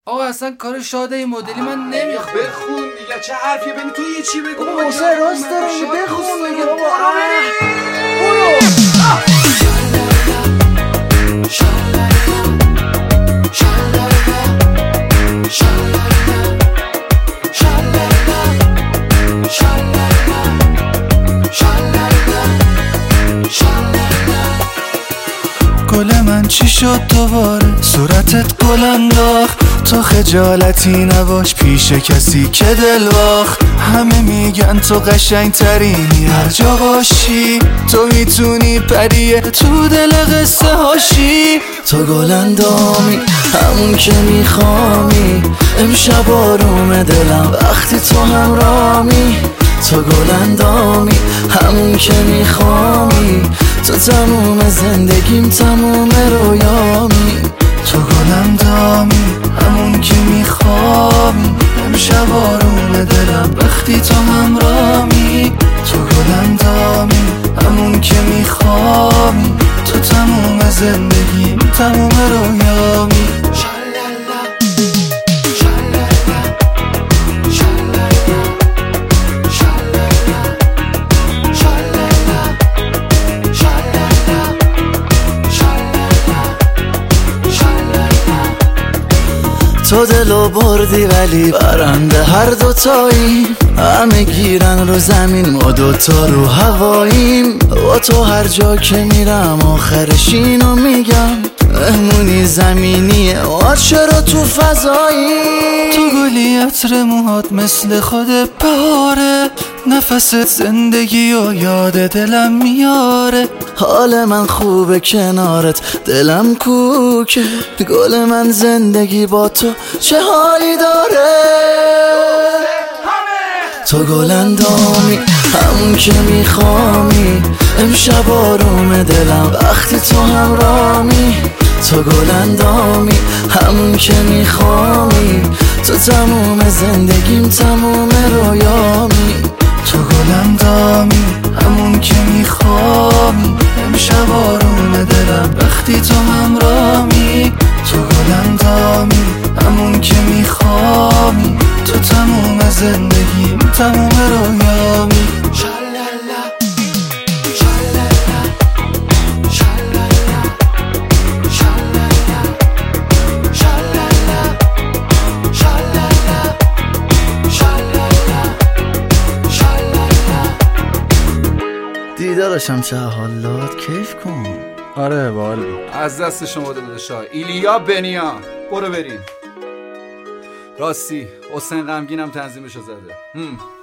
آقا اصلا کار شاده این مدلی من نمیخوام. بخون دیگه، چه حرفیه ببین تو یه چی بگو. بابا حسین راست داره میگه، بخون دیگه بابا. برو گل من چی شد دوباره صورتت گل انداخت، تو خجالتی نباش پیش کسی که دل باخت. همه میگن تو قشنگ ترینی هر جا باشی، تو میتونی پریه تو دل قصه هاشی. تو گل اندامی همون که میخوامی، امشب آروم دلم وقتی تو همرامی. تو گل اندامی همون که میخوامی، تو تموم زندگیم تموم رویامی. تو گل اندامی همون که میخوامی، امشب آروم دلم وقتی تو همرامی. تو گل اندامی همون که میخوامی، تو تموم زندگیم تموم رویامی. تو دلو بردی ولی برنده هر دوتاییم، همه گیرن رو زمین ما دوتا رو هواییم. با تو هر جا که میرم آخرش اینو میگم، مهمونی زمینیه ما چرا تو فضاییم. تو گلی عطر موهات مثل خود بهاره، نفست زندگی و یاد دلم میاره. حال من خوبه کنارت دلم کوکه، گل من زندگی با تو چه حالی داره. تو گل اندامی همون که میخوامی، امشب آروم دلم وقتی تو همرامی. تو گل اندامی همون که میخوامی، تو تموم زندگیم تموم رویامی. تو گل اندامی همون که میخوامی، امشب آروم دلم وقتی تو همرامی. تو گل اندامی همون که میخوامی، تو تموم زندگیم تموم رویامی. دیدارشم چه حالات، کیف کن. آره باحال بود. از دست شما داداشا ایلیا بنیا. برو بریم. راستی حسین غمگینم تنظیمشو زده.